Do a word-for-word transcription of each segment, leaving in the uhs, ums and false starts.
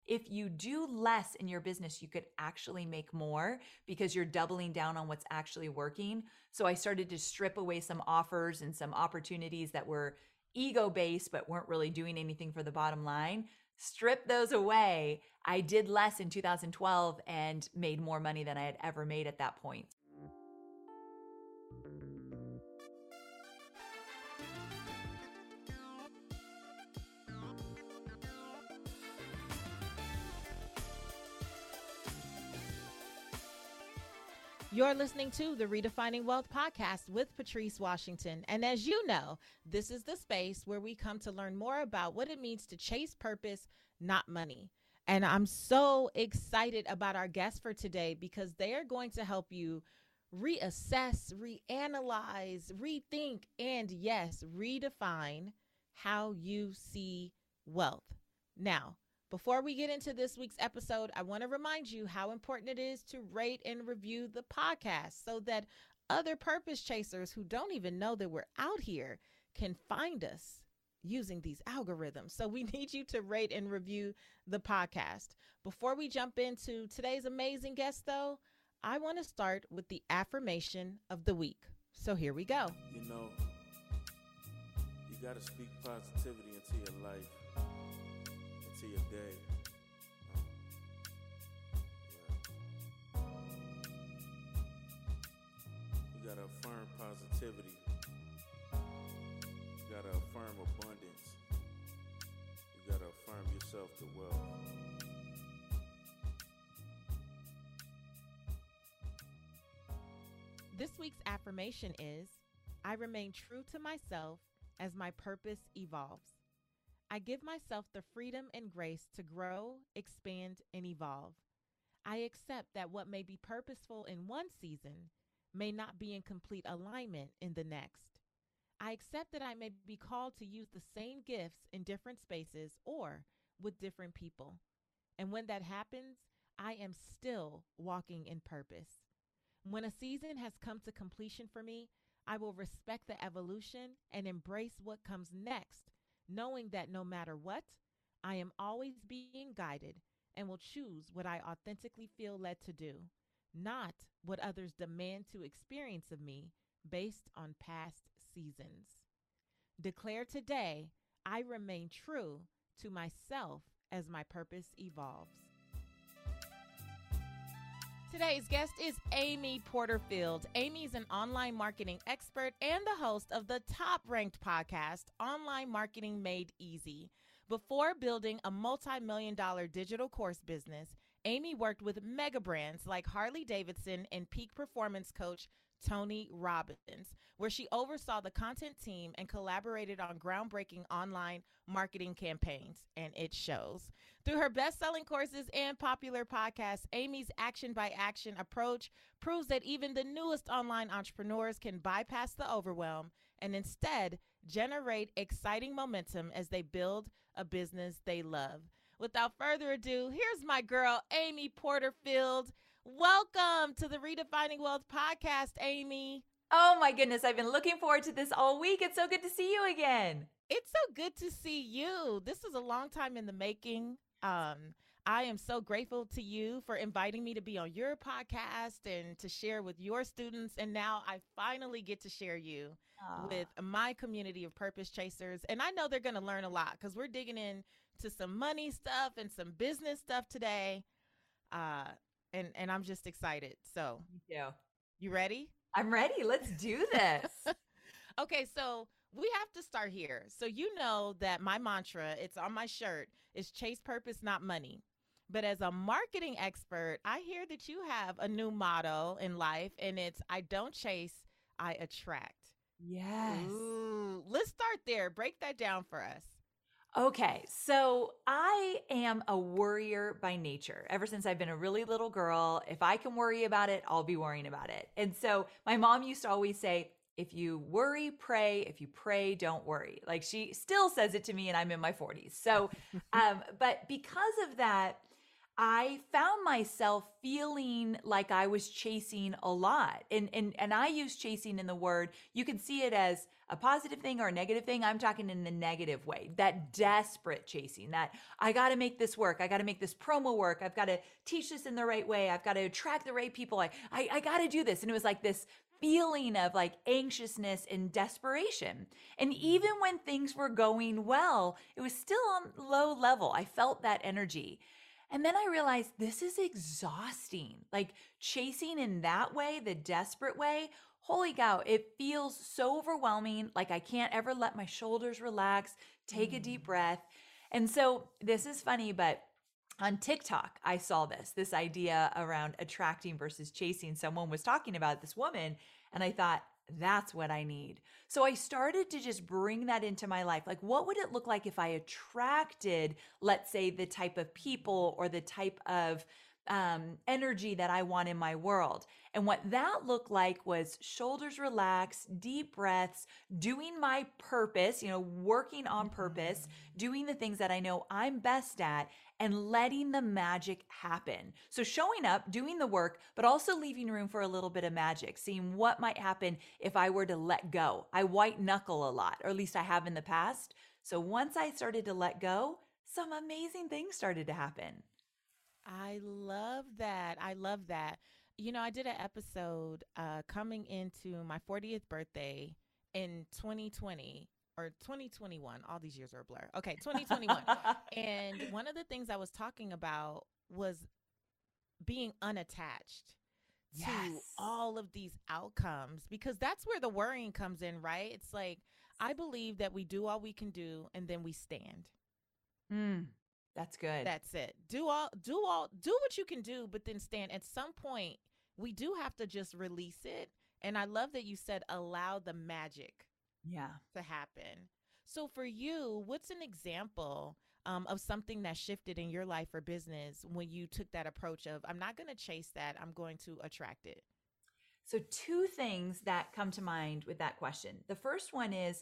if you do less in your business, you could actually make more because you're doubling down on what's actually working. So I started to strip away some offers and some opportunities that were ego-based but weren't really doing anything for the bottom line. Strip those away. I did less in two thousand twelve and made more money than I had ever made at that point. You're listening to the Redefining Wealth podcast with Patrice Washington. And as you know, this is the space where we come to learn more about what it means to chase purpose, not money. And I'm so excited about our guests for today because they are going to help you reassess, reanalyze, rethink, and yes, redefine how you see wealth. Now, before we get into this week's episode, I want to remind you how important it is to rate and review the podcast so that other purpose chasers who don't even know that we're out here can find us using these algorithms. So we need you to rate and review the podcast. Before we jump into today's amazing guest, though, I want to start with the affirmation of the week. So here we go. You know, you got to speak positivity into your life. To your day. Um, yeah. You gotta affirm positivity. You gotta affirm abundance. You gotta affirm yourself to wealth. This week's affirmation is, I remain true to myself as my purpose evolves. I give myself the freedom and grace to grow, expand, and evolve. I accept that what may be purposeful in one season may not be in complete alignment in the next. I accept that I may be called to use the same gifts in different spaces or with different people. And when that happens, I am still walking in purpose. When a season has come to completion for me, I will respect the evolution and embrace what comes next, knowing that no matter what, I am always being guided and will choose what I authentically feel led to do, not what others demand to experience of me based on past seasons. Declare today, I remain true to myself as my purpose evolves. Today's guest is Amy Porterfield. Amy is an online marketing expert and the host of the top-ranked podcast, Online Marketing Made Easy. Before building a multi-million dollar digital course business, Amy worked with mega brands like Harley Davidson and peak performance coach Tony Robbins, where she oversaw the content team and collaborated on groundbreaking online marketing campaigns, and it shows. Through her best-selling courses and popular podcasts, Amy's action-by-action approach proves that even the newest online entrepreneurs can bypass the overwhelm and instead generate exciting momentum as they build a business they love. Without further ado, here's my girl, Amy Porterfield. Welcome to the Redefining Wealth podcast, Amy. Oh my goodness, I've been looking forward to this all week. It's so good to see you again. It's so good to see you. This is a long time in the making. Um, I am so grateful to you for inviting me to be on your podcast and to share with your students. And now I finally get to share you Aww. With my community of purpose chasers. And I know they're going to learn a lot because we're digging into some money stuff and some business stuff today. Uh, and, and I'm just excited. So yeah. You ready? I'm ready. Let's do this. Okay, so we have to start here. So you know that my mantra, it's on my shirt, is chase purpose, not money. But as a marketing expert, I hear that you have a new motto in life, and it's I don't chase, I attract. Yes. Ooh, let's start there. Break that down for us. Okay, so I am a worrier by nature. Ever since I've been a really little girl, if I can worry about it, I'll be worrying about it. And so my mom used to always say, if you worry, pray. If you pray, don't worry. Like she still says it to me and I'm in my forties. So, um, but because of that, I found myself feeling like I was chasing a lot. And, and, and I use chasing in the word, you can see it as a positive thing or a negative thing. I'm talking in the negative way, that desperate chasing, that I got to make this work. I got to make this promo work. I've got to teach this in the right way. I've got to attract the right people. I, I, I got to do this. And it was like this feeling of like anxiousness and desperation. And even when things were going well, it was still on low level. I felt that energy. And then I realized this is exhausting. Like chasing in that way, the desperate way, holy cow, it feels so overwhelming. Like I can't ever let my shoulders relax, take a deep breath. And so this is funny, but on TikTok, I saw this, this idea around attracting versus chasing. Someone was talking about this woman, and I thought, that's what I need. So I started to just bring that into my life. Like, what would it look like if I attracted, let's say, the type of people or the type of um, energy that I want in my world? And what that looked like was shoulders relaxed, deep breaths, doing my purpose, you know, working on purpose, doing the things that I know I'm best at, and letting the magic happen. So showing up, doing the work, but also leaving room for a little bit of magic, seeing what might happen if I were to let go. I white knuckle a lot, or at least I have in the past. So once I started to let go, some amazing things started to happen. I love that. I love that. You know, I did an episode uh, coming into my fortieth birthday in twenty twenty or twenty twenty-one. All these years are a blur. Okay, twenty twenty-one. And one of the things I was talking about was being unattached to Yes. all of these outcomes, because that's where the worrying comes in, right? It's like, I believe that we do all we can do and then we stand. Mm, that's good. That's it. Do all, do all, do what you can do, but then stand. At some point, we do have to just release it. And I love that you said, allow the magic Yeah. to happen. So for you, what's an example um, of something that shifted in your life or business when you took that approach of, I'm not going to chase that, I'm going to attract it? So, two things that come to mind with that question. The first one is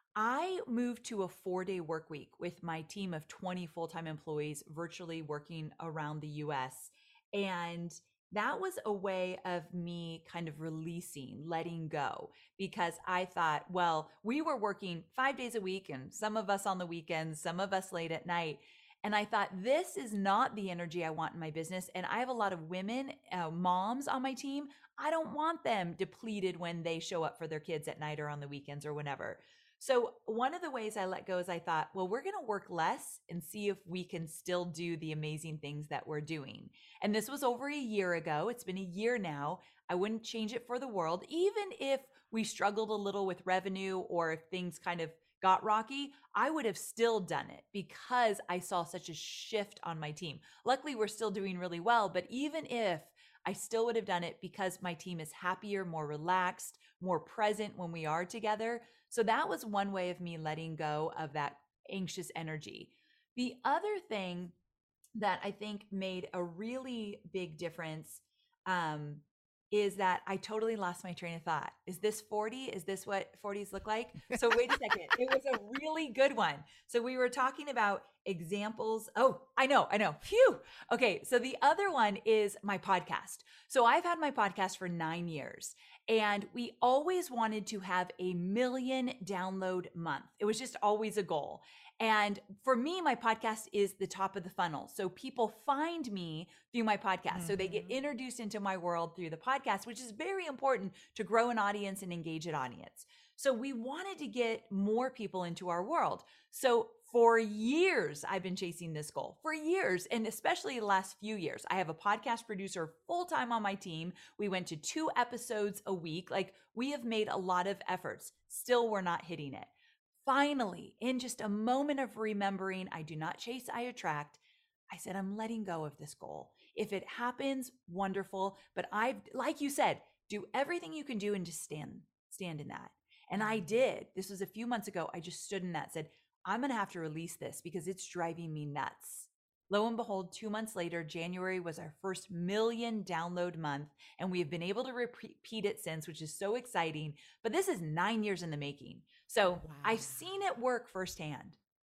I moved to a four day work week with my team of twenty full time employees virtually working around the U S. And that was a way of me kind of releasing, letting go, because I thought, well, we were working five days a week and some of us on the weekends, some of us late at night. And I thought, this is not the energy I want in my business. And I have a lot of women, uh, moms on my team. I don't want them depleted when they show up for their kids at night or on the weekends or whenever. So one of the ways I let go is I thought, well, we're going to work less and see if we can still do the amazing things that we're doing. And this was over a year ago. It's been a year now. I wouldn't change it for the world. Even if we struggled a little with revenue or if things kind of got rocky, I would have still done it because I saw such a shift on my team. Luckily, we're still doing really well, but even if I still would have done it because my team is happier, more relaxed, more present when we are together. So that was one way of me letting go of that anxious energy. The other thing that I think made a really big difference um, is that I totally lost my train of thought. Is this forty? Is this what forties look like? So wait a second. It was a really good one. So we were talking about examples. Oh, I know, I know. Phew. Okay. So the other one is my podcast. So I've had my podcast for nine years and we always wanted to have a million download month. It was just always a goal. And for me, my podcast is the top of the funnel. So people find me through my podcast. Mm-hmm. So they get introduced into my world through the podcast, which is very important to grow an audience and engage an audience. So we wanted to get more people into our world. So for years, I've been chasing this goal for years, and especially the last few years. I have a podcast producer full-time on my team. We went to two episodes a week. Like we have made a lot of efforts. Still, we're not hitting it. Finally, in just a moment of remembering, I do not chase, I attract, I said, I'm letting go of this goal. If it happens, wonderful. But I've, like you said, do everything you can do and just stand, stand in that. And I did. This was a few months ago. I just stood in that, said, I'm going to have to release this because it's driving me nuts. Lo and behold, two months later, January was our first million download month, and we have been able to repeat it since, which is so exciting. But this is nine years in the making. So wow. I've seen it work firsthand.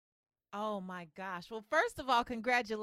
Oh my gosh. Well, first of all,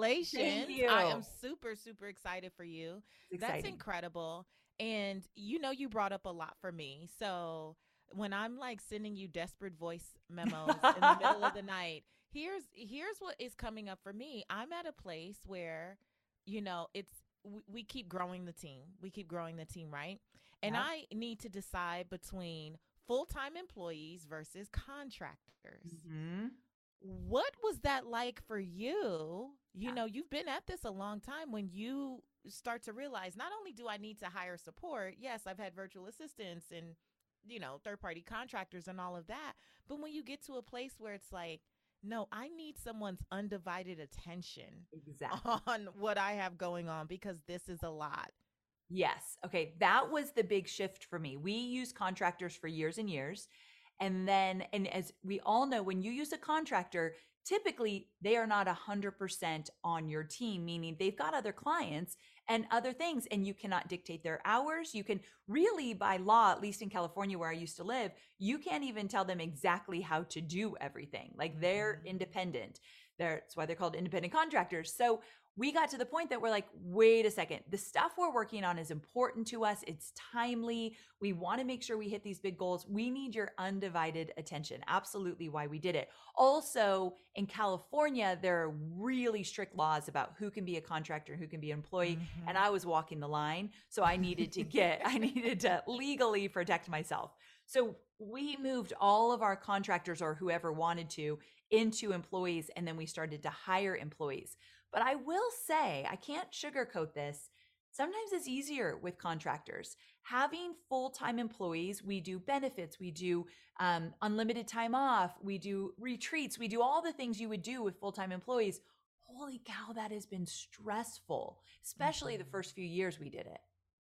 Thank congratulations. I am you. super, super excited for you. It's That's exciting. incredible. And you know, you brought up a lot for me. So when I'm like sending you desperate voice memos in the middle of the night, here's here's what is coming up for me. I'm at a place where, you know, it's we, we keep growing the team. We keep growing the team, right? And Yep. I need to decide between full-time employees versus contractors. Hmm. What was that like for you? You know, you've been at this a long time when you start to realize not only do I need to hire support, yes, I've had virtual assistants and, you know, third party contractors and all of that. But when you get to a place where it's like, no, I need someone's undivided attention Exactly. on what I have going on because this is a lot. Yes. Okay. That was the big shift for me. We used contractors for years and years. And then, and as we all know, when you use a contractor, typically they are not one hundred percent on your team, meaning they've got other clients and other things, and you cannot dictate their hours. You can really, by law, at least in California where I used to live, you can't even tell them exactly how to do everything. Like they're Mhm. independent. They're, that's why they're called independent contractors. So we got to the point that we're like, wait a second, the stuff we're working on is important to us. It's timely. We want to make sure we hit these big goals. We need your undivided attention. Absolutely why we did it. Also, in California, there are really strict laws about who can be a contractor, who can be an employee. And Mhm. I was walking the line. So I needed to get, I needed to legally protect myself. So we moved all of our contractors or whoever wanted to into employees. And then we started to hire employees. But I will say, I can't sugarcoat this. Sometimes it's easier with contractors. Having full time employees, we do benefits, we do um, unlimited time off, we do retreats, we do all the things you would do with full time employees. Holy cow, that has been stressful, especially the Mhm. first few years we did it.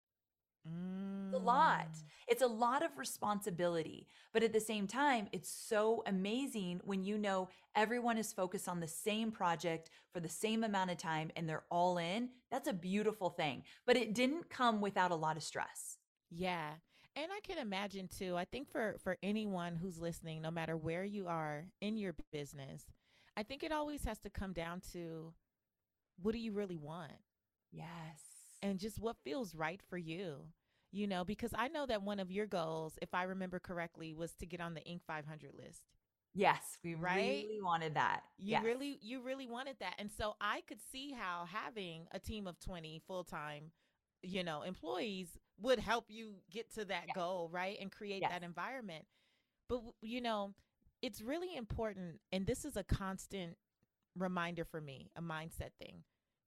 It's a lot. Mm. It's a lot of responsibility. But at the same time, it's so amazing when you know everyone is focused on the same project for the same amount of time and they're all in. That's a beautiful thing. But it didn't come without a lot of stress. Yeah. And I can imagine too. I think for for anyone who's listening, no matter where you are in your business, I think it always has to come down to what do you really want Yes. and just what feels right for you. You know, because I know that one of your goals, if I remember correctly, was to get on the Inc five hundred list, Yes. We right? really wanted that. You Yes. really you really wanted that. And so I could see how having a team of twenty full-time, you know, employees would help you get to that Yes. goal, right? And create Yes. that environment. But you know, it's really important and this is a constant reminder for me, a mindset thing.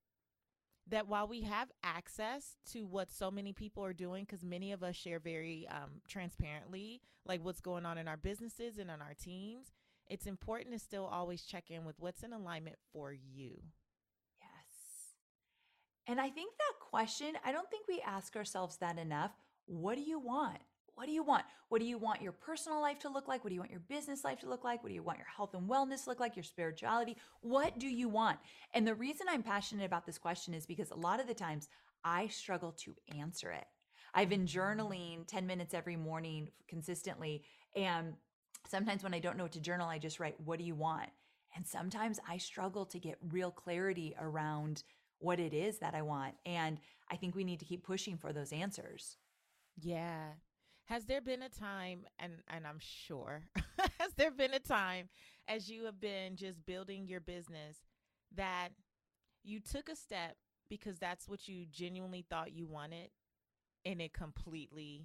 That while we have access to what so many people are doing, because many of us share very um, transparently, like what's going on in our businesses and on our teams, it's important to still always check in with what's in alignment for you. Yes. And I think that question, I don't think we ask ourselves that enough. What do you want? What do you want? What do you want your personal life to look like? What do you want your business life to look like? What do you want your health and wellness to look like? Your spirituality? What do you want? And the reason I'm passionate about this question is because a lot of the times I struggle to answer it. I've been Mhm. journaling ten minutes every morning consistently. And sometimes when I don't know what to journal, I just write, what do you want? And sometimes I struggle to get real clarity around what it is that I want. And I think we need to keep pushing for those answers. Yeah. Has there been a time, and, and I'm sure, has there been a time as you have been just building your business that you took a step because that's what you genuinely thought you wanted and it completely.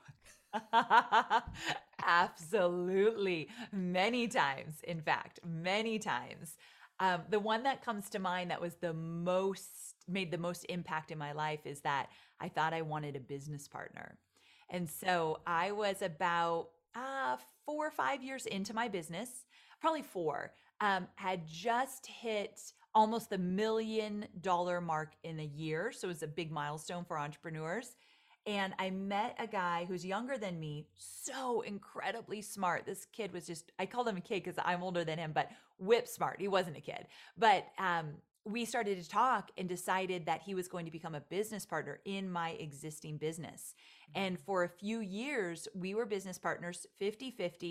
Absolutely. Many times, in fact, many times. Um, the one that comes to mind that was the most, made the most impact in my life is that I thought I wanted a business partner. And so I was about uh, four or five years into my business, probably four, um, had just hit almost the million dollar mark in a year. So it was a big milestone for entrepreneurs. And I met a guy who's younger than me, so incredibly smart. This kid was just, I called him a kid because I'm older than him, but whip smart. He wasn't a kid. But um, we started to talk and decided that he was going to become a business partner in my existing business. And for a few years, we were business partners fifty fifty.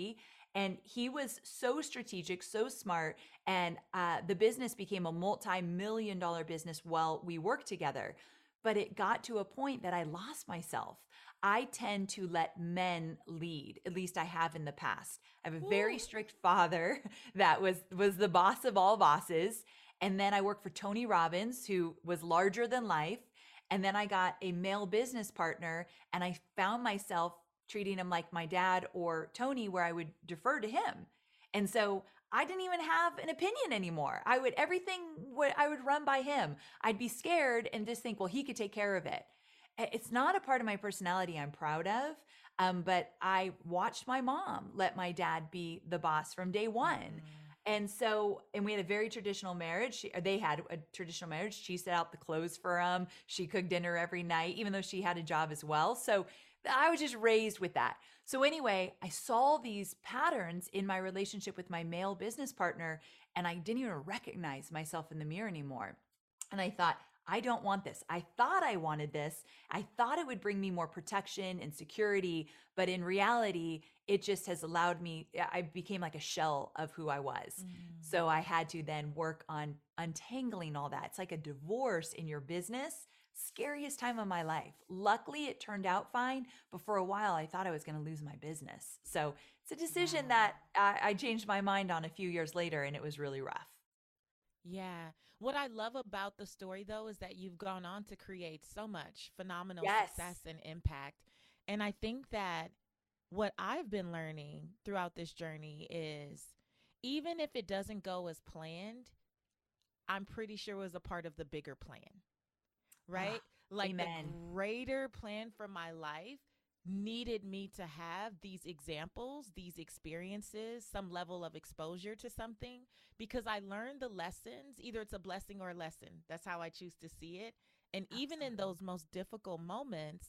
And he was so strategic, so smart. And uh, the business became a multi-million dollar business while we worked together. But it got to a point that I lost myself. I tend to let men lead. At least I have in the past. I have a very Ooh. strict father that was was the boss of all bosses. And then I worked for Tony Robbins, who was larger than life. And then I got a male business partner, and I found myself treating him like my dad or Tony, where I would defer to him. And so I didn't even have an opinion anymore. I would, everything would, I would run by him. I'd be scared and just think, well, he could take care of it. It's not a part of my personality I'm proud of. Um, but I watched my mom let my dad be the boss from day one. Mm. And so, and we had a very traditional marriage. She, they had a traditional marriage. She set out the clothes for him. She cooked dinner every night, even though she had a job as well. So I was just raised with that. So anyway, I saw these patterns in my relationship with my male business partner, and I didn't even recognize myself in the mirror anymore. And I thought, I don't want this. I thought I wanted this. I thought it would bring me more protection and security, but in reality, it just has allowed me, I became like a shell of who I was. Mm. So I had to then work on untangling all that. It's like a divorce in your business. Scariest time of my life. Luckily, it turned out fine, but for a while, I thought I was going to lose my business. So it's a decision Wow. that I, I changed my mind on a few years later, and it was really rough. Yeah. What I love about the story, though, is that you've gone on to create so much phenomenal Yes. success and impact. And I think that what I've been learning throughout this journey is even if it doesn't go as planned, I'm pretty sure it was a part of the bigger plan, right? Ah, Like the amen. greater plan for my life needed me to have these examples, these experiences, some level of exposure to something because I learned the lessons. Either it's a blessing or a lesson. That's how I choose to see it. And even in Absolutely. those most difficult moments,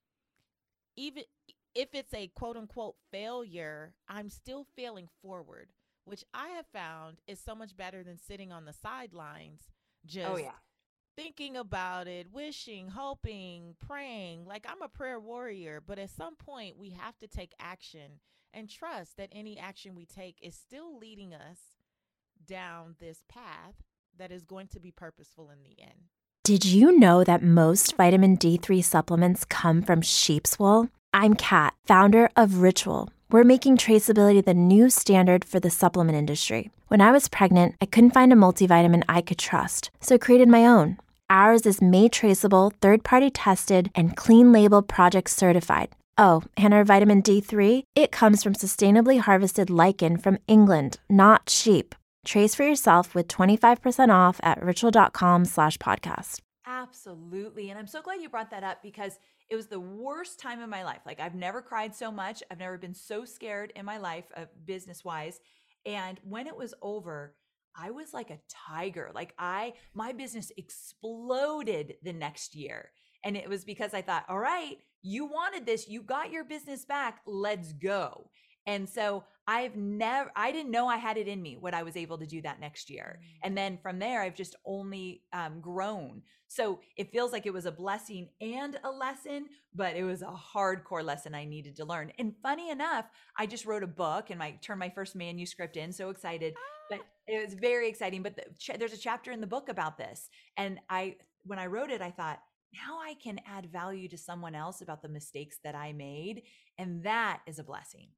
even if it's a quote unquote failure, I'm still failing forward, which I have found is so much better than sitting on the sidelines, Oh, just yeah. thinking about it, wishing, hoping, praying. Like I'm a prayer warrior, but at some point we have to take action and trust that any action we take is still leading us down this path that is going to be purposeful in the end. Did you know that most vitamin D three supplements come from sheep's wool? I'm Kat, founder of Ritual. We're making traceability the new standard for the supplement industry. When I was pregnant, I couldn't find a multivitamin I could trust, so I created my own. Ours is made traceable, third-party tested, and clean label project certified. Oh, and our vitamin D three, it comes from sustainably harvested lichen from England, not sheep. Trace for yourself with twenty-five percent off at ritual.com slash podcast. Absolutely. And I'm so glad you brought that up because it was the worst time of my life. Like I've never cried so much. I've never been so scared in my life, uh, business wise. And when it was over, I was like a tiger. Like I, my business exploded the next year. And it was because I thought, all right, you wanted this, you got your business back, let's go. And so I've never, I didn't know I had it in me when I was able to do that next year. And then from there, I've just only um, grown. So it feels like it was a blessing and a lesson, but it was a hardcore lesson I needed to learn. And funny enough, I just wrote a book and I turned my first manuscript in. So excited, but it was very exciting. But the, ch- there's a chapter in the book about this. And I, when I wrote it, I thought, now I can add value to someone else about the mistakes that I made. And that is a blessing.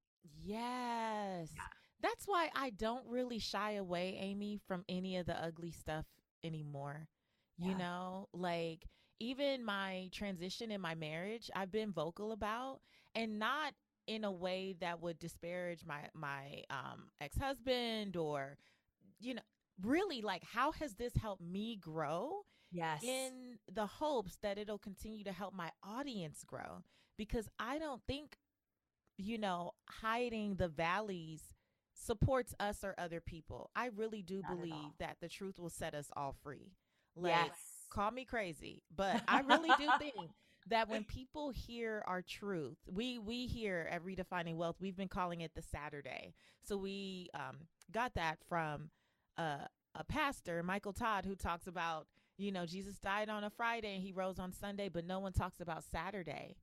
Yes. Yeah. That's why I don't really shy away, Amy, from any of the ugly stuff anymore. You Yeah. know, like even my transition in my marriage, I've been vocal about and not in a way that would disparage my my um ex-husband or you know, really like how has this helped me grow Yes. in the hopes that it'll continue to help my audience grow because I don't think you know, hiding the valleys supports us or other people. I really do Not at believe all. that the truth will set us all free. Like, Yes. call me crazy, but I really do think that when people hear our truth, we we here at Redefining Wealth, we've been calling it the Saturday. So we um, got that from uh, a pastor, Michael Todd, who talks about, you know, Jesus died on a Friday and he rose on Sunday, but no one talks about Saturday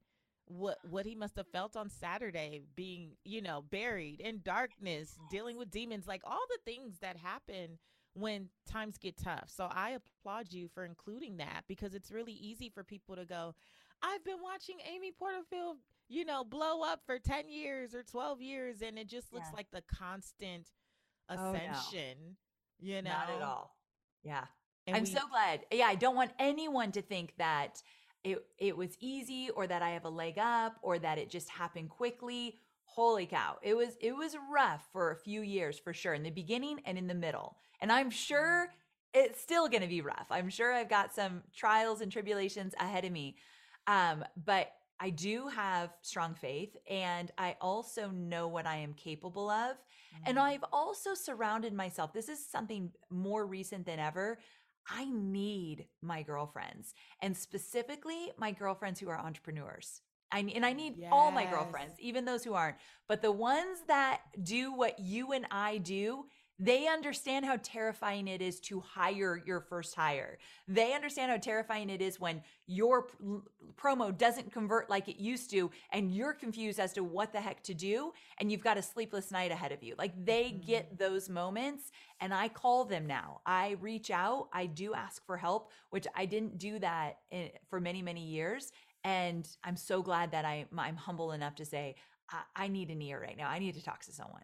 what what he must have felt on Saturday, being, you know, buried in darkness, dealing with demons, like all the things that happen when times get tough. So I applaud you for including that, because it's really easy for people to go, I've been watching Amy Porterfield, you know, blow up for ten years or twelve years, and it just looks Yeah. like the constant Oh, no. ascension, you know? Not at all. Yeah. And I'm we, so glad. Yeah, I don't want anyone to think that it it was easy, or that I have a leg up, or that it just happened quickly. Holy cow. It was it was rough for a few years for sure, in the beginning and in the middle. And I'm sure it's still going to be rough. I'm sure I've got some trials and tribulations ahead of me. Um, but I do have strong faith, and I also know what I am capable of. And Mm. I've also surrounded myself. This is something more recent than ever. I need my girlfriends, and specifically my girlfriends who are entrepreneurs. I, and I need all my Yes. girlfriends, even those who aren't. But the ones that do what you and I do, they understand how terrifying it is to hire your first hire. They understand how terrifying it is when your p- l- promo doesn't convert like it used to, and you're confused as to what the heck to do, and you've got a sleepless night ahead of you. Like, they Mhm. get those moments, and I call them now. I reach out, I do ask for help, which I didn't do that in, for many, many years. And I'm so glad that I, I'm humble enough to say, I, I need an ear right now. I need to talk to someone.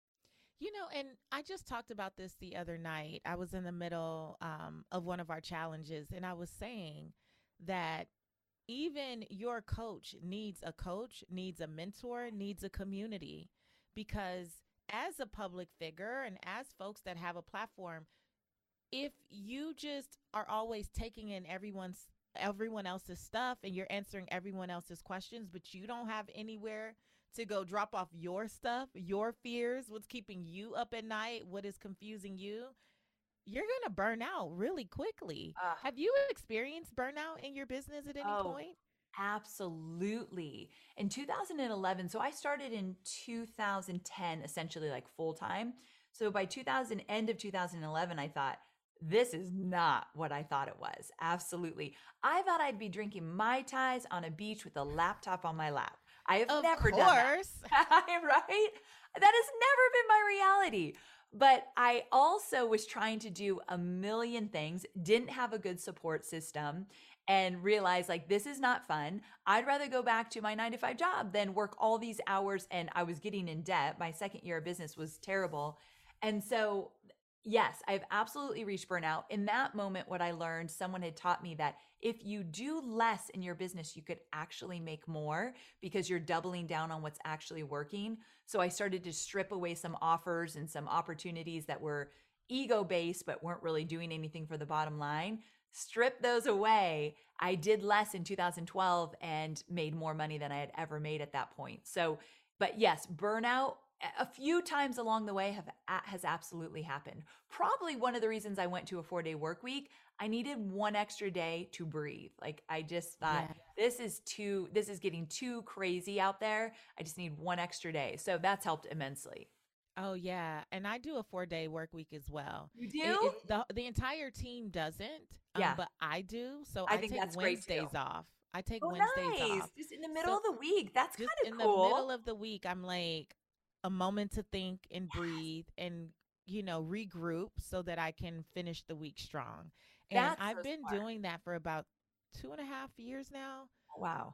You know, and I just talked about this the other night. I was in the middle um, of one of our challenges, and I was saying that even your coach needs a coach, needs a mentor, needs a community, because as a public figure and as folks that have a platform, if you just are always taking in everyone's everyone else's stuff and you're answering everyone else's questions, but you don't have anywhere to go drop off your stuff, your fears, what's keeping you up at night, what is confusing you, you're going to burn out really quickly. Ah. Have you experienced burnout in your business at any Oh, point? absolutely. In two thousand eleven, so I started in two thousand ten, essentially like full time. So by two thousand, end of two thousand eleven, I thought, this is not what I thought it was. Absolutely. I thought I'd be drinking Mai Tais on a beach with a laptop on my lap. I have Of never done that. course. Right? That has never been my reality. But I also was trying to do a million things, didn't have a good support system, and realized like, this is not fun. I'd rather go back to my nine to five job than work all these hours. And I was getting in debt. My second year of business was terrible. And so, yes, I've absolutely reached burnout. In that moment, what I learned, someone had taught me that if you do less in your business, you could actually make more, because you're doubling down on what's actually working. So I started to strip away some offers and some opportunities that were ego based, but weren't really doing anything for the bottom line. Strip those away. I did less in two thousand twelve and made more money than I had ever made at that point. So, but yes, burnout a few times along the way have has absolutely happened. Probably one of the reasons I went to a four-day work week, I needed one extra day to breathe. Like, I just thought, Yeah. this is too this is getting too crazy out there. I just need one extra day. So that's helped immensely. Oh yeah, and I do a four day work week as well. You It, do? it, the the entire team doesn't, um, Yeah. but I do. So I I think take that's great too. Wednesdays off. I take Oh, Wednesdays nice. off. Just in the middle So of the week. That's kind just of in cool. the middle of the week, I'm like a moment to think and Yes. breathe and, you know, regroup so that I can finish the week strong. And That's I've so been smart. doing that for about two and a half years now. Wow.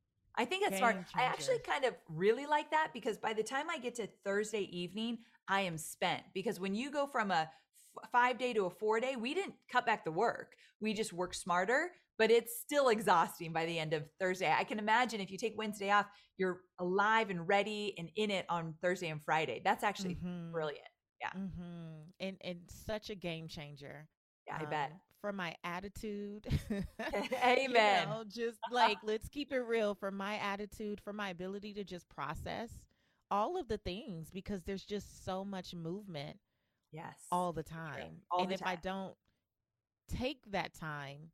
I think that's smart. Game I actually changer. kind of really like that, because by the time I get to Thursday evening, I am spent. Because when you go from a f- five day to a four day, we didn't cut back the work. We just work smarter, but it's still exhausting by the end of Thursday. I can imagine if you take Wednesday off, you're alive and ready and in it on Thursday and Friday. That's actually Mm-hmm. brilliant. Yeah. Mm-hmm. And and such a game changer. Yeah, I bet. Um, for my attitude. Amen. You know, just like, let's keep it real, for my attitude, for my ability to just process all of the things, because there's just so much movement Yes. all the True. time. All And the if I time. don't take that time,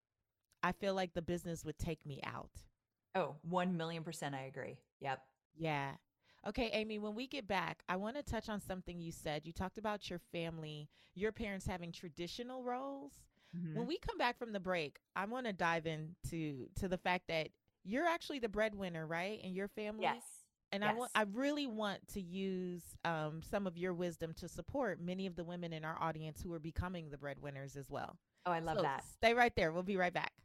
I feel like the business would take me out. Oh, one million percent. I agree. Yep. Yeah. Okay, Amy, when we get back, I want to touch on something you said. You talked about your family, your parents having traditional roles. Mhm. When we come back from the break, I want to dive into to the fact that you're actually the breadwinner, right? In your family? Yes. And I Yes. want, I really want to use um, some of your wisdom to support many of the women in our audience who are becoming the breadwinners as well. Oh, I love So that. stay right there. We'll be right back.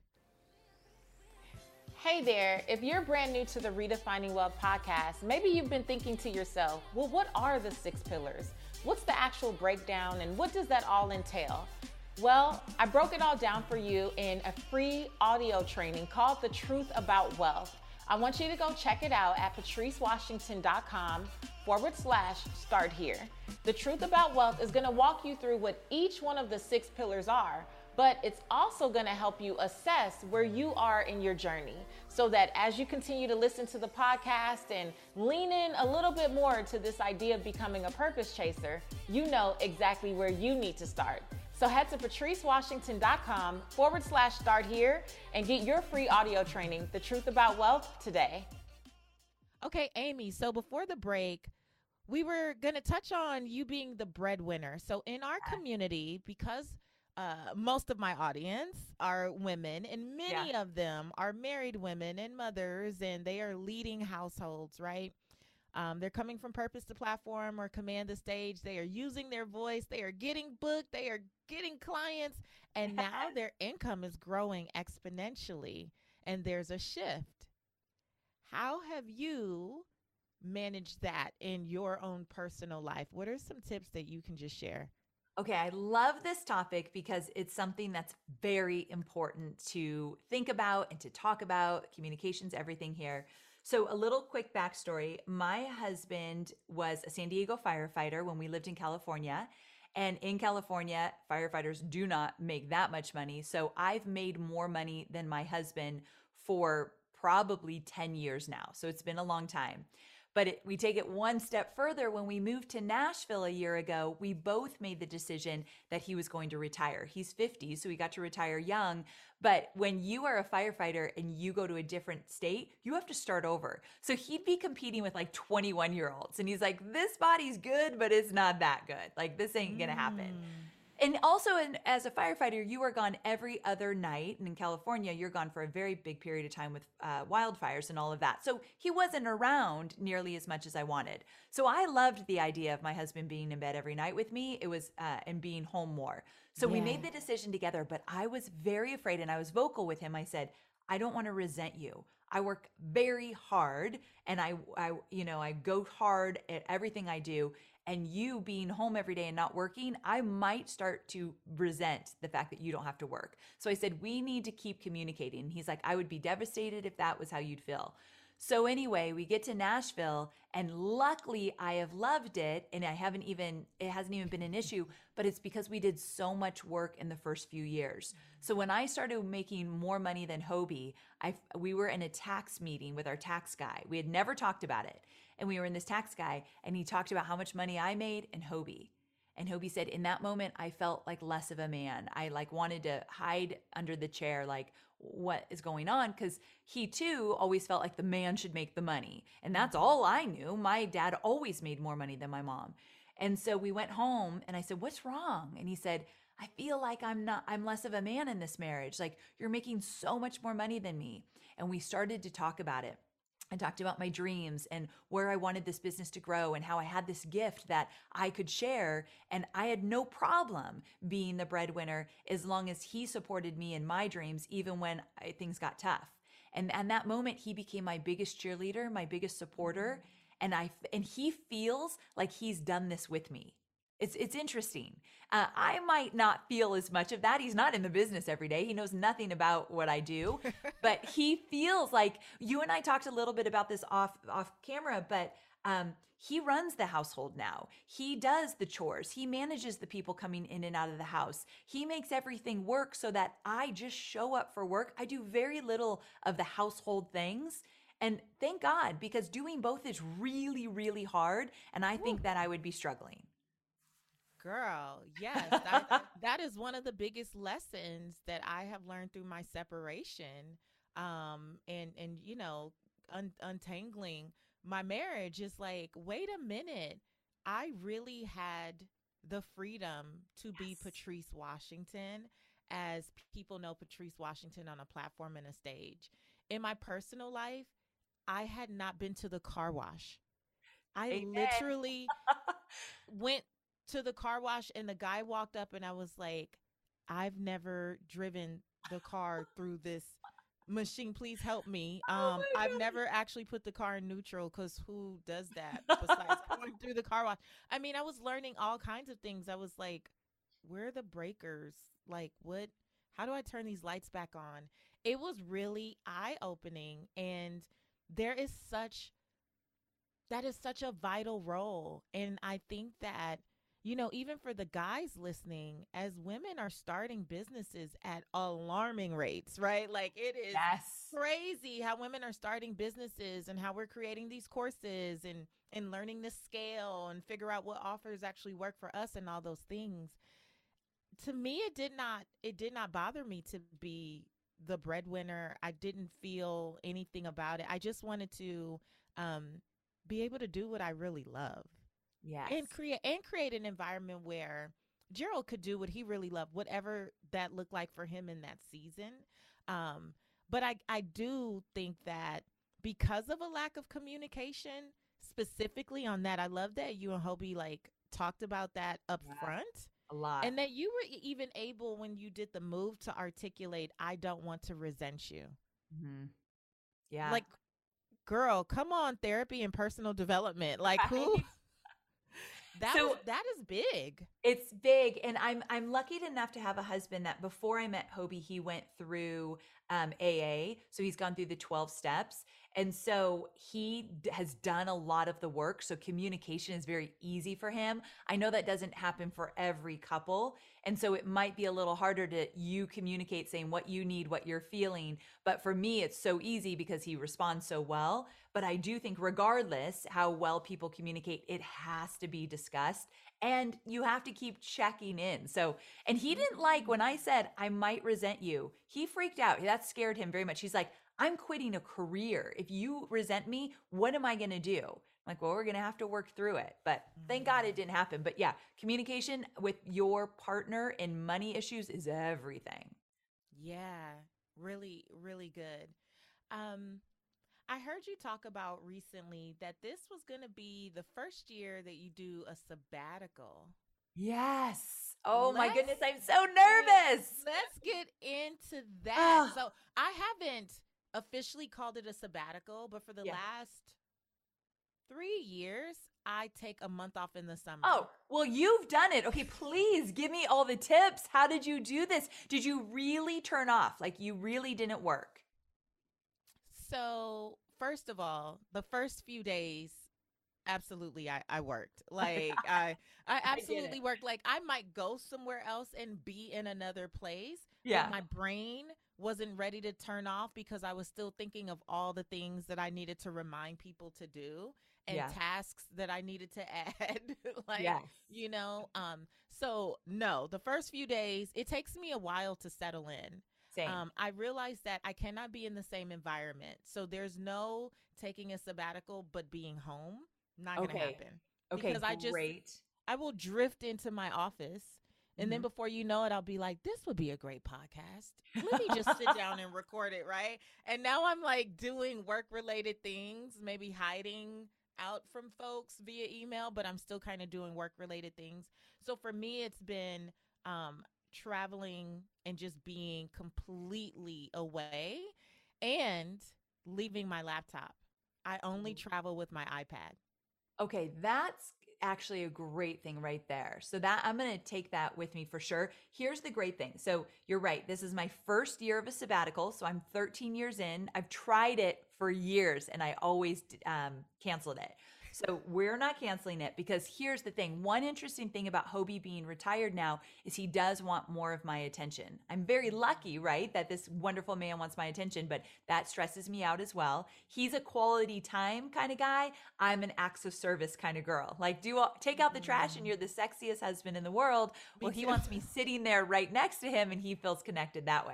Hey there. If you're brand new to the Redefining Wealth podcast, maybe you've been thinking to yourself, well, what are the six pillars? What's the actual breakdown and what does that all entail? Well, I broke it all down for you in a free audio training called The Truth About Wealth. I want you to go check it out at patricewashington.com forward slash start here. The Truth About Wealth is going to walk you through what each one of the six pillars are, but it's also going to help you assess where you are in your journey so that as you continue to listen to the podcast and lean in a little bit more to this idea of becoming a purpose chaser, you know exactly where you need to start. So head to patricewashington.com forward slash start here and get your free audio training, The Truth About Wealth, today. Okay, Amy, so before the break, we were going to touch on you being the breadwinner. So in our community, because uh, most of my audience are women and many Yeah. of them are married women and mothers, and they are leading households, right? Um, they're coming from Purpose to Platform or Command the Stage. They are using their voice. They are getting booked. They are getting clients. And now their income is growing exponentially. And there's a shift. How have you managed that in your own personal life? What are some tips that you can just share? Okay, I love this topic because it's something that's very important to think about and to talk about. Communications, everything here. So a little quick backstory. My husband was a San Diego firefighter when we lived in California. And in California, firefighters do not make that much money. So I've made more money than my husband for probably ten years now. So it's been a long time. But it, we take it one step further. When we moved to Nashville a year ago, we both made the decision that he was going to retire. He's fifty, so he got to retire young. But when you are a firefighter and you go to a different state, you have to start over. So he'd be competing with like twenty-one year olds. And he's like, this body's good, but it's not that good. Like, this ain't going to happen. And also, in, as a firefighter, you are gone every other night. And in California, you're gone for a very big period of time with uh, wildfires and all of that. So he wasn't around nearly as much as I wanted. So I loved the idea of my husband being in bed every night with me. It was, uh, and being home more. So we Yeah. made the decision together, but I was very afraid and I was vocal with him. I said, I don't want to resent you. I work very hard and I, I, you know, I go hard at everything I do. And you being home every day and not working, I might start to resent the fact that you don't have to work. So I said, we need to keep communicating. And he's like, I would be devastated if that was how you'd feel. So anyway, we get to Nashville and luckily I have loved it. And I haven't even, it hasn't even been an issue, but it's because we did so much work in the first few years. So when I started making more money than Hobie, I, we were in a tax meeting with our tax guy. We had never talked about it. And we were in this tax guy and he talked about how much money I made and Hobie. And Hobie said, in that moment, I felt like less of a man. I like wanted to hide under the chair, like what is going on? Because he too always felt like the man should make the money. And that's all I knew. My dad always made more money than my mom. And so we went home and I said, what's wrong? And he said, I feel like I'm not, I'm less of a man in this marriage. Like you're making so much more money than me. And we started to talk about it. I talked about my dreams and where I wanted this business to grow and how I had this gift that I could share. And I had no problem being the breadwinner as long as he supported me in my dreams, even when I, things got tough. And and that moment, he became my biggest cheerleader, my biggest supporter. And I and he feels like he's done this with me. It's it's interesting. Uh, I might not feel as much of that. He's not in the business every day. He knows nothing about what I do, but he feels like you and I talked a little bit about this off off camera, but um, he runs the household now. He does the chores. He manages the people coming in and out of the house. He makes everything work so that I just show up for work. I do very little of the household things. And thank God, because doing both is really, really hard. And I think that I would be struggling. Girl, yes, that, that is one of the biggest lessons that I have learned through my separation, um, and and you know, un- untangling my marriage is like, wait a minute, I really had the freedom to be Yes. Patrice Washington, as people know Patrice Washington on a platform and a stage, in my personal life, I had not been to the car wash. I Amen. literally went to the car wash and the guy walked up and I was like, I've never driven the car through this machine. Please help me. Oh Um, my I've God. never actually put the car in neutral because who does that besides going through the car wash? I mean, I was learning all kinds of things. I was like, where are the breakers? Like, what? How do I turn these lights back on? It was really eye-opening. And there is such, that is such a vital role. And I think that, you know, even for the guys listening, as women are starting businesses at alarming rates, right? Like it is Yes. crazy how women are starting businesses and how we're creating these courses and and learning to scale and figure out what offers actually work for us and all those things. To me, it did not it did not bother me to be the breadwinner. I didn't feel anything about it. I just wanted to um be able to do what I really love Yes. and create and create an environment where Gerald could do what he really loved, whatever that looked like for him in that season. Um, but I, I do think that because of a lack of communication, specifically on that, I love that you and Hobie like talked about that up Yeah. front. A lot. And that you were e- even able, when you did the move, to articulate, I don't want to resent you. Mm-hmm. Yeah. Like, girl, come on, therapy and personal development. Like, Right? who? That So- was, that is big. It's big, and I'm I'm lucky enough to have a husband that before I met Hobie, he went through um, A A, so he's gone through the twelve steps, and so he d- has done a lot of the work. So communication is very easy for him. I know that doesn't happen for every couple, and so it might be a little harder to you communicate saying what you need, what you're feeling. But for me, it's so easy because he responds so well. But I do think, regardless how well people communicate, it has to be discussed. And you have to keep checking in. So, and he didn't like when I said, I might resent you. He freaked out. That scared him very much. He's like, I'm quitting a career. If you resent me, what am I going to do? I'm like, well, we're going to have to work through it. But thank God it didn't happen. But yeah, communication with your partner in money issues is everything. Yeah, really, really good. Um, I heard you talk about recently that this was going to be the first year that you do a sabbatical. Yes. Oh my Let's goodness. I'm so nervous. Let's get into that. Ah. So I haven't officially called it a sabbatical, but for the Yeah. last three years, I take a month off in the summer. Oh, well, you've done it. Okay, please give me all the tips. How did you do this? Did you really turn off? Like you really didn't work? So, first of all, the first few days, absolutely, I, I worked. Like, I, I get absolutely it. worked. Like, I might go somewhere else and be in another place. Yeah. But my brain wasn't ready to turn off because I was still thinking of all the things that I needed to remind people to do and Yeah. tasks that I needed to add. like, Yes. you know, um, so no, the first few days, it takes me a while to settle in. Same. Um, I realized that I cannot be in the same environment. So there's no taking a sabbatical, but being home. Not going to Okay. happen. Okay, because I just- great. I will drift into my office. And then Mhm. before you know it, I'll be like, this would be a great podcast. Let me just sit down and record it, right? And now I'm like doing work-related things, maybe hiding out from folks via email, but I'm still kind of doing work-related things. So for me, it's been um, traveling and just being completely away and leaving my laptop. I only travel with my iPad. Okay, that's actually a great thing right there. So that I'm going to take that with me for sure. Here's the great thing. So you're right. This is my first year of a sabbatical. So I'm thirteen years in. I've tried it for years and I always um, canceled it. So we're not canceling it because here's the thing. One interesting thing about Hobie being retired now is he does want more of my attention. I'm very lucky, right, that this wonderful man wants my attention, but that stresses me out as well. He's a quality time kind of guy. I'm an acts of service kind of girl. Like, do all, take out the trash and you're the sexiest husband in the world. Me Well, he too. wants me sitting there right next to him and he feels connected that way.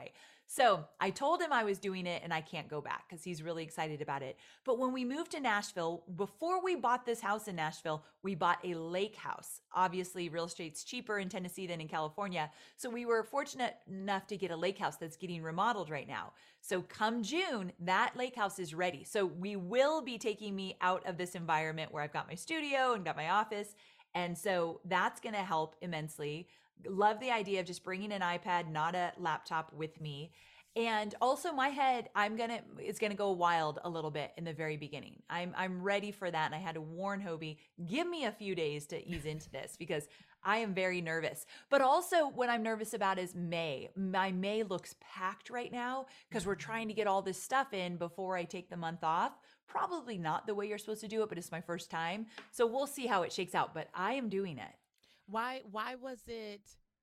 So I told him I was doing it and I can't go back because he's really excited about it. But when we moved to Nashville, before we bought this house in Nashville, we bought a lake house. Obviously, real estate's cheaper in Tennessee than in California. So we were fortunate enough to get a lake house that's getting remodeled right now. So come June, that lake house is ready. So we will be taking me out of this environment where I've got my studio and got my office. And so that's going to help immensely. Love the idea of just bringing an iPad, not a laptop with me. And also my head, I'm going to, it's going to go wild a little bit in the very beginning. I'm, I'm ready for that. And I had to warn Hobie, give me a few days to ease into this because I am very nervous. But also what I'm nervous about is May. My May looks packed right now because we're trying to get all this stuff in before I take the month off. Probably not the way you're supposed to do it, but it's my first time. So we'll see how it shakes out, but I am doing it. Why why was it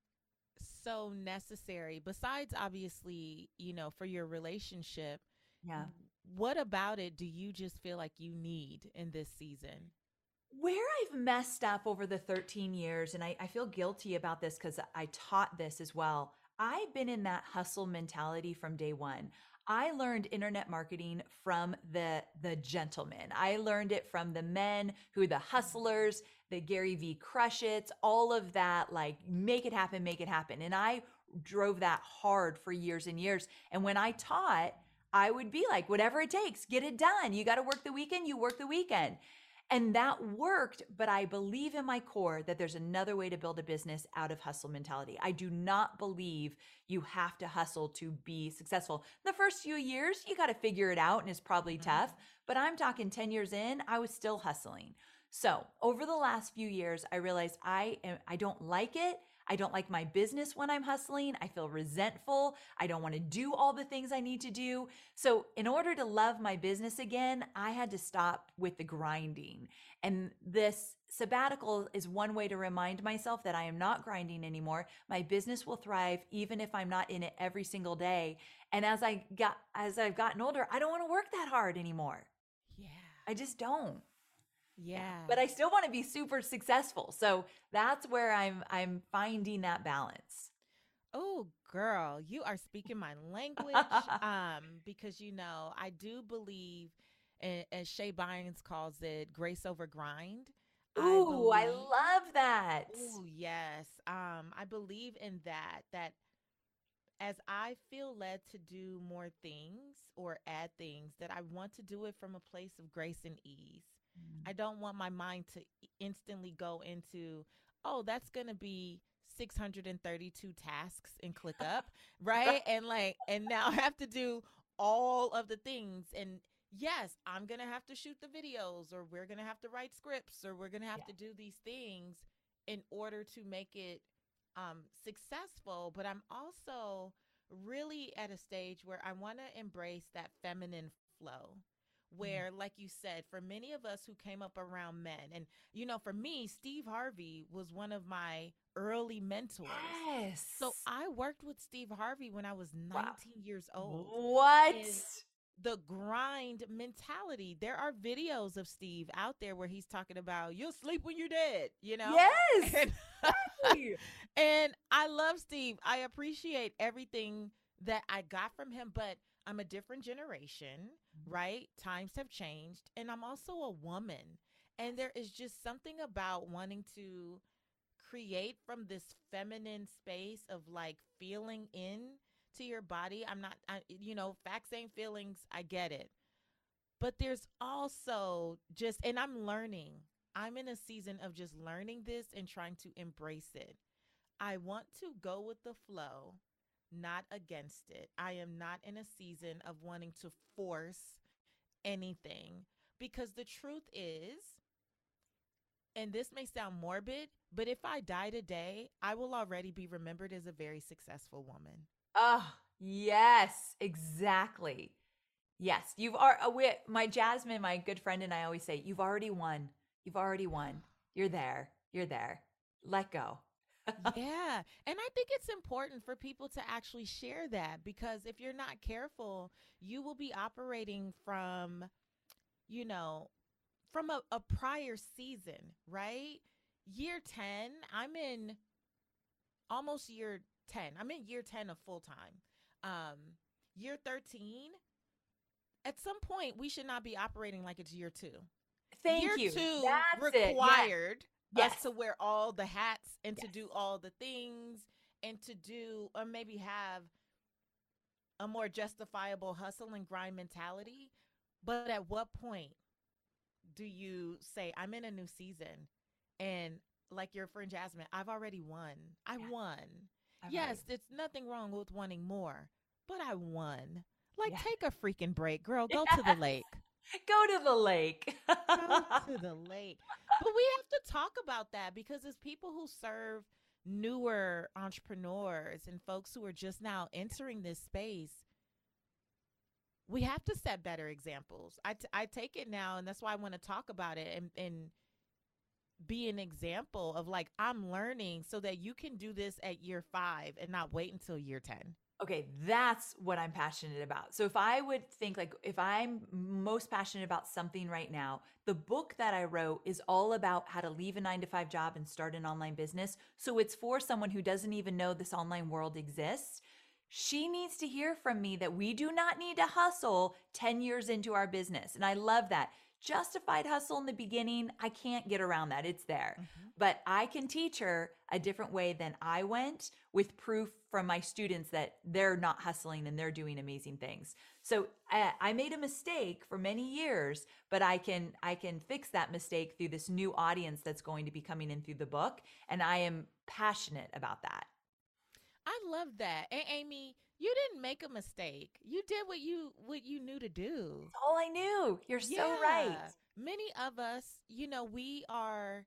so necessary? Besides, obviously, you know, for your relationship, Yeah. what about it do you just feel like you need in this season? Where I've messed up over the thirteen years, and I, I feel guilty about this because I taught this as well. I've been in that hustle mentality from day one. I learned internet marketing from the the gentlemen. I learned it from the men who are the hustlers, the Gary V crush it's, all of that, like make it happen, make it happen. And I drove that hard for years and years. And when I taught, I would be like, whatever it takes, get it done. You got to work the weekend, you work the weekend. And that worked, but I believe in my core that there's another way to build a business out of hustle mentality. I do not believe you have to hustle to be successful. The first few years, you got to figure it out and it's probably mm-hmm. tough, but I'm talking ten years in, I was still hustling. So over the last few years, I realized I am, I don't like it. I don't like my business when I'm hustling. I feel resentful. I don't want to do all the things I need to do. So in order to love my business again, I had to stop with the grinding. And this sabbatical is one way to remind myself that I am not grinding anymore. My business will thrive even if I'm not in it every single day. And as I got, as I've gotten older, I don't want to work that hard anymore. Yeah. I just don't. Yeah. But I still want to be super successful. So that's where I'm I'm finding that balance. Oh, girl, you are speaking my language. um, because you know, I do believe, and as Shay Bynes calls it, grace over grind. Ooh, I, I love that. Oh, yes. Um, I believe in that, that as I feel led to do more things or add things, that I want to do it from a place of grace and ease. I don't want my mind to instantly go into, oh, that's going to be six hundred thirty-two tasks in ClickUp, right? And like, and now I have to do all of the things. And yes, I'm going to have to shoot the videos, or we're going to have to write scripts, or we're going to have yeah. to do these things in order to make it um, successful. But I'm also really at a stage where I want to embrace that feminine flow. Where, like you said, for many of us who came up around men, and, you know, for me, Steve Harvey was one of my early mentors. Yes. So I worked with Steve Harvey when I was nineteen wow. years old. What? And the grind mentality. There are videos of Steve out there where he's talking about, you'll sleep when you're dead, you know? Yes. And, and I love Steve. I appreciate everything that I got from him, but I'm a different generation, right? Times have changed. And I'm also a woman. And there is just something about wanting to create from this feminine space of like feeling in to your body. I'm not, I, you know, facts ain't feelings. I get it. But there's also just, and I'm learning. I'm in a season of just learning this and trying to embrace it. I want to go with the flow, not against it. I am not in a season of wanting to force anything, because the truth is, and this may sound morbid, but if I die today, I will already be remembered as a very successful woman. Oh, yes, exactly. Yes, you've already, my Jasmine, my good friend, and I always say, you've already won. You've already won. You're there. You're there. Let go. Yeah. And I think it's important for people to actually share that, because if you're not careful, you will be operating from, you know, from a, a prior season, right? Year ten, I'm in almost year ten. I'm in year ten of full time. um, year thirteen, at some point, we should not be operating like it's year two. Thank year you. two That's it. required Yes. us to wear all the hats and Yes. to do all the things and to do, or maybe have a more justifiable hustle and grind mentality. But at what point do you say, I'm in a new season, and like your friend Jasmine, I've already won. I Yeah. won. I've yes, already- it's nothing wrong with wanting more, but I won. Like, Yeah. take a freaking break, girl. Go to the Yes. lake. Go to the lake. Go to the lake. But we have to talk about that, because as people who serve newer entrepreneurs and folks who are just now entering this space, we have to set better examples. I, t- I take it now, and that's why I want to talk about it and, and be an example of, like, I'm learning so that you can do this at year five and not wait until year ten. Okay, that's what I'm passionate about. So if I would think, like, if I'm most passionate about something right now, the book that I wrote is all about how to leave a nine to five job and start an online business. So it's for someone who doesn't even know this online world exists. She needs to hear from me that we do not need to hustle ten years into our business. And I love that. Justified hustle in the beginning, I can't get around that. It's there. Mm-hmm. But I can teach her a different way than I went, with proof from my students that they're not hustling and they're doing amazing things. So I, I made a mistake for many years, but I can I can fix that mistake through this new audience that's going to be coming in through the book. And I am passionate about that. I love that. And Amy, you didn't make a mistake. You did what you what you knew to do. That's all I knew. You're so right. Many of us, you know, we are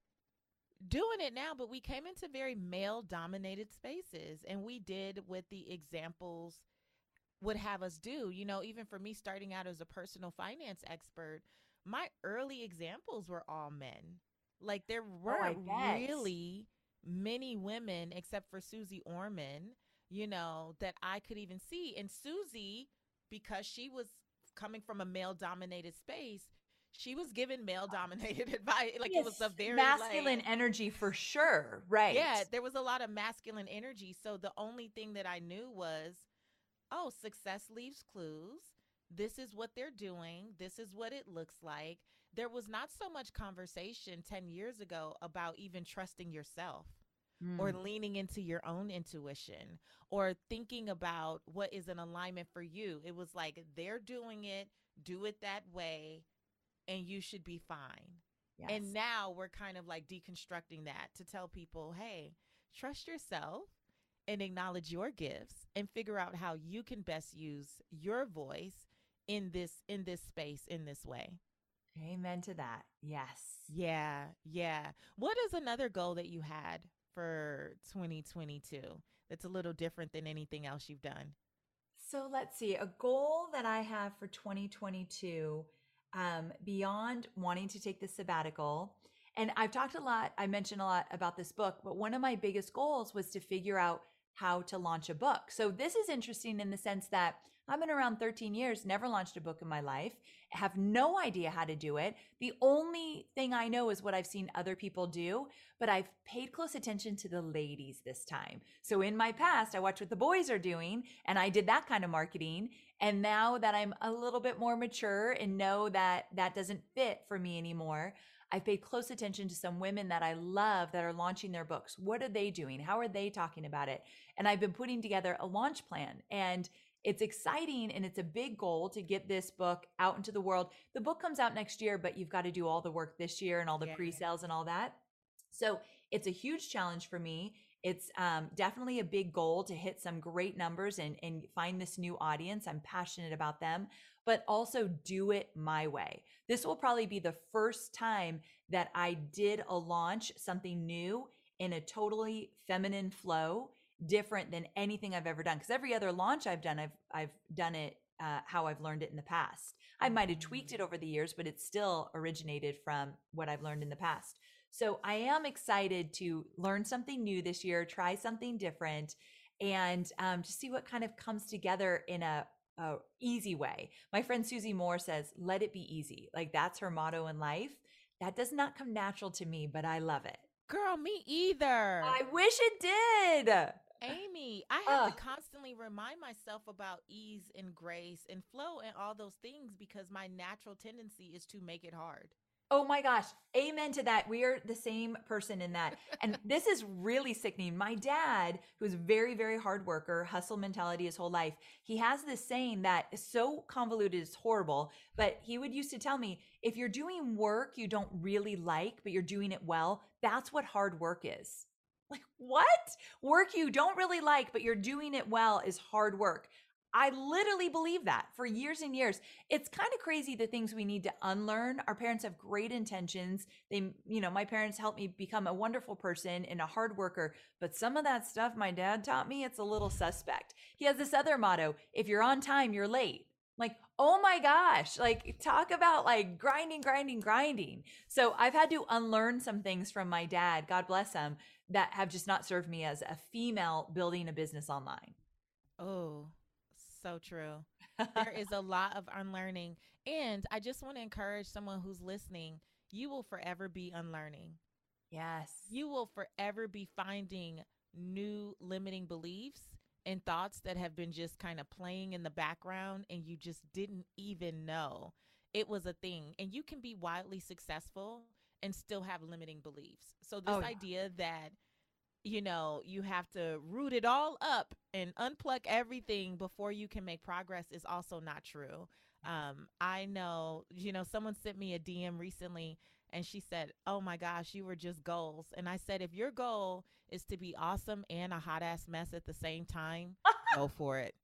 doing it now, but we came into very male dominated spaces, and we did what the examples would have us do. You know, even for me starting out as a personal finance expert, my early examples were all men. Like, there weren't Oh, I bet. really many women except for Susie Orman, you know, that I could even see. And Susie, because she was coming from a male dominated space, she was given male dominated advice. Like, it was a very masculine like, energy for sure. Right. yeah, there was a lot of masculine energy. So the only thing that I knew was, oh, success leaves clues. This is what they're doing. This is what it looks like. There was not so much conversation ten years ago about even trusting yourself Mm. or leaning into your own intuition or thinking about what is an alignment for you. It was like, they're doing it, do it that way, and you should be fine. Yes. And now we're kind of like deconstructing that to tell people, hey, trust yourself and acknowledge your gifts and figure out how you can best use your voice in this in this space, in this way. Amen to that. Yes. Yeah, yeah. What is another goal that you had for twenty twenty-two that's a little different than anything else you've done? So let's see, a goal that I have for twenty twenty-two, um, beyond wanting to take the sabbatical. And I've talked a lot, I mentioned a lot about this book, but one of my biggest goals was to figure out how to launch a book. So this is interesting in the sense that I've been around thirteen years, never launched a book in my life, have no idea how to do it. The only thing I know is what I've seen other people do, but I've paid close attention to the ladies this time. So in my past, I watched what the boys are doing and I did that kind of marketing. And now that I'm a little bit more mature and know that that doesn't fit for me anymore, I've paid close attention to some women that I love that are launching their books. What are they doing? How are they talking about it? And I've been putting together a launch plan, and it's exciting and it's a big goal to get this book out into the world. The book comes out next year, but you've got to do all the work this year and all the Yeah. pre-sales and all that. So it's a huge challenge for me. It's um, definitely a big goal to hit some great numbers and, and find this new audience. I'm passionate about them, but also do it my way. This will probably be the first time that I did a launch, something new in a totally feminine flow, different than anything I've ever done. Because every other launch I've done, I've I've done it uh, how I've learned it in the past. I might have tweaked it over the years, but it still originated from what I've learned in the past. So I am excited to learn something new this year, try something different, and um, to see what kind of comes together in a, a easy way. My friend Susie Moore says, "Let it be easy." Like, that's her motto in life. That does not come natural to me, but I love it. Girl, me either. I wish it did. Amy, I have Oh, to constantly remind myself about ease and grace and flow and all those things because my natural tendency is to make it hard. oh my gosh. Amen to that. We are the same person in that. And this is really sickening. My dad, who's a very, very hard worker, hustle mentality his whole life, he has this saying that is so convoluted, it's horrible. But he would used to tell me, if you're doing work you don't really like, but you're doing it well, that's what hard work is. Like, what? Work you don't really like, but you're doing it well is hard work. I literally believe that for years and years. It's kind of crazy the things we need to unlearn. Our parents have great intentions. They, you know, my parents helped me become a wonderful person and a hard worker. But some of that stuff my dad taught me, it's a little suspect. He has this other motto: if you're on time, you're late. Like, oh my gosh, like talk about like grinding, grinding, grinding. So I've had to unlearn some things from my dad, God bless him, that have just not served me as a female building a business online. Oh, so true. There is a lot of unlearning. And I just want to encourage someone who's listening, you will forever be unlearning. Yes. You will forever be finding new limiting beliefs and thoughts that have been just kind of playing in the background and you just didn't even know it was a thing. And you can be wildly successful and still have limiting beliefs. So this Oh, yeah. idea that you know, you have to root it all up and unplug everything before you can make progress is also not true. Um, I know, you know, someone sent me a D M recently and she said, oh my gosh, you were just goals. And I said, if your goal is to be awesome and a hot ass mess at the same time, go for it.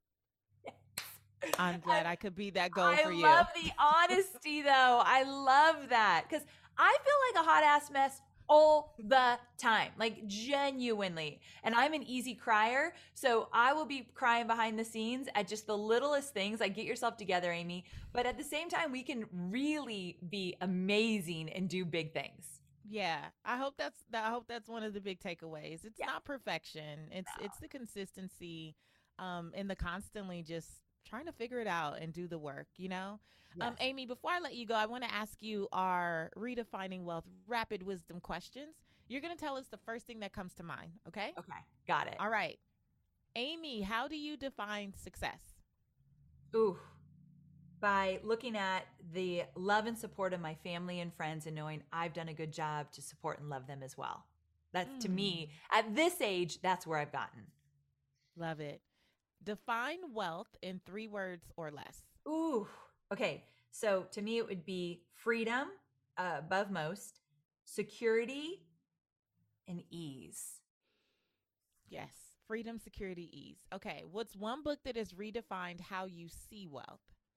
I'm glad I could be that goal I for you. love the honesty though. I love that because I feel like a hot ass mess all the time, like genuinely. And I'm an easy crier. So I will be crying behind the scenes at just the littlest things. Like, get yourself together, Amy. But at the same time, we can really be amazing and do big things. Yeah, I hope that's that. I hope that's one of the big takeaways. It's Yeah. not perfection. It's No. it's the consistency, um, and the constantly just trying to figure it out and do the work. You know, um, Yes. Amy. Before I let you go, I want to ask you our redefining wealth rapid wisdom questions. You're gonna tell us the first thing that comes to mind. Okay. Okay. Got it. All right, Amy. How do you define success? Ooh. By looking at the love and support of my family and friends and knowing I've done a good job to support and love them as well. That's to me, at this age, that's where I've gotten. Love it. Define wealth in three words or less. Ooh. Okay. So to me, it would be freedom, uh, above most, security, and ease. Yes. Freedom, security, ease. Okay. What's one book that has redefined how you see wealth?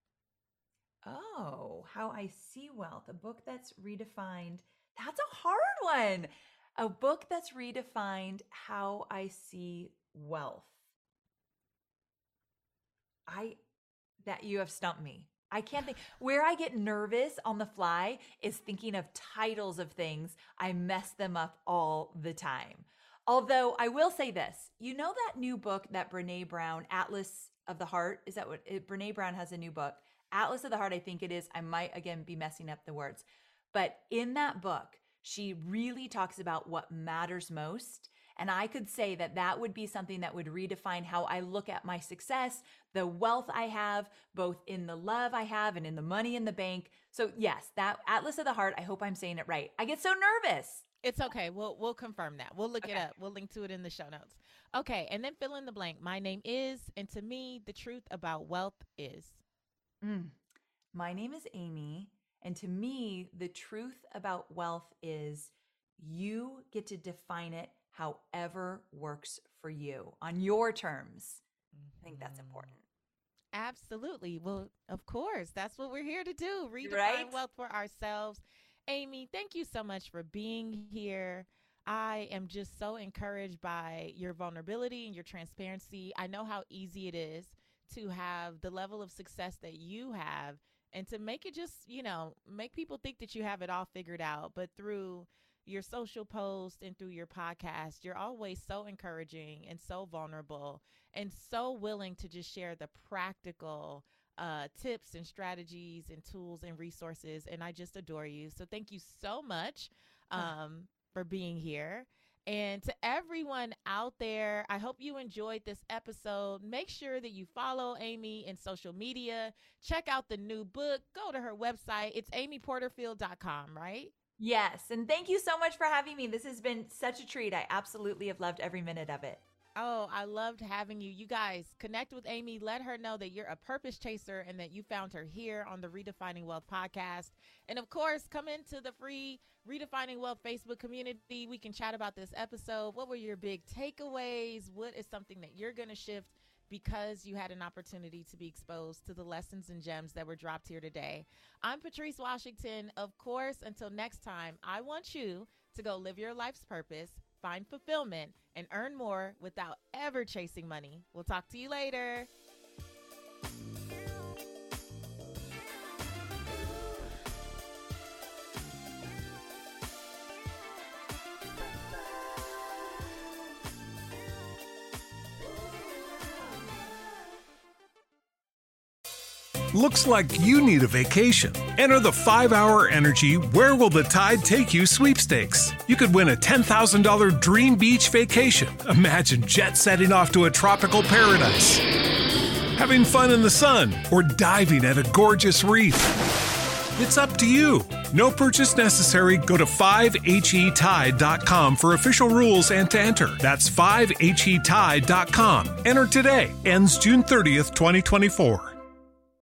Oh, how I see wealth. A book that's redefined. That's a hard one. A book that's redefined how I see wealth. I, that you have stumped me. I can't think. Where I get nervous on the fly is thinking of titles of things. I mess them up all the time. Although I will say this, you know that new book that Brene Brown, Atlas of the Heart, is that what it, Brene Brown has a new book? Atlas of the Heart, I think it is. I might again be messing up the words. But in that book, she really talks about what matters most. And I could say that that would be something that would redefine how I look at my success, the wealth I have, both in the love I have and in the money in the bank. So yes, that Atlas of the Heart, I hope I'm saying it right. I get so nervous. It's okay. We'll we'll confirm that. We'll look Okay. it up. We'll link to it in the show notes. Okay, and then fill in the blank. My name is, and to me, the truth about wealth is. Mm. My name is Amy. And to me, the truth about wealth is you get to define it however works for you on your terms. I think that's Mhm. important. Absolutely. Well, of course, that's what we're here to do. Redefine Right? wealth for ourselves. Amy, thank you so much for being here. I am just so encouraged by your vulnerability and your transparency. I know how easy it is to have the level of success that you have and to make it just, you know, make people think that you have it all figured out. But through your social posts and through your podcast, you're always so encouraging and so vulnerable and so willing to just share the practical uh, tips and strategies and tools and resources. And I just adore you. So thank you so much um, for being here. And to everyone out there, I hope you enjoyed this episode. Make sure that you follow Amy in social media. Check out the new book. Go to her website. It's amy porterfield dot com, right? Yes. And thank you so much for having me. This has been such a treat. I absolutely have loved every minute of it. Oh, I loved having you. You guys connect with Amy. Let her know that you're a purpose chaser and that you found her here on the Redefining Wealth podcast. And of course, come into the free Redefining Wealth Facebook community. We can chat about this episode. What were your big takeaways? What is something that you're going to shift because you had an opportunity to be exposed to the lessons and gems that were dropped here today? I'm Patrice Washington. Of course, until next time, I want you to go live your life's purpose, find fulfillment, and earn more without ever chasing money. We'll talk to you later. Looks like you need a vacation. Enter the five hour Energy Where Will the Tide Take You sweepstakes. You could win a ten thousand dollars dream beach vacation. Imagine jet setting off to a tropical paradise, having fun in the sun, or diving at a gorgeous reef. It's up to you. No purchase necessary. Go to five H E tide dot com for official rules and to enter. That's five H E tide dot com. Enter today. Ends June thirtieth, twenty twenty-four.